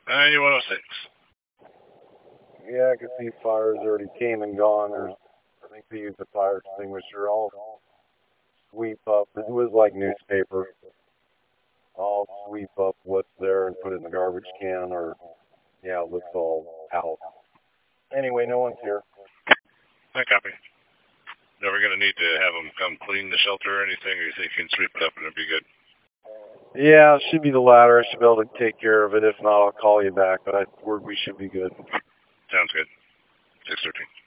9106. Yeah, I can see fires already came and gone. I think they used a fire extinguisher. I'll sweep up. It was like newspaper. I'll sweep up what's there and put it in the garbage can, or yeah, it looks all out. Anyway, no one's here. I copy. Never going to need to have them come clean the shelter or anything, or you think you can sweep it up and it'll be good? Yeah, it should be the latter. I should be able to take care of it. If not, I'll call you back, but we should be good. Sounds good. 613.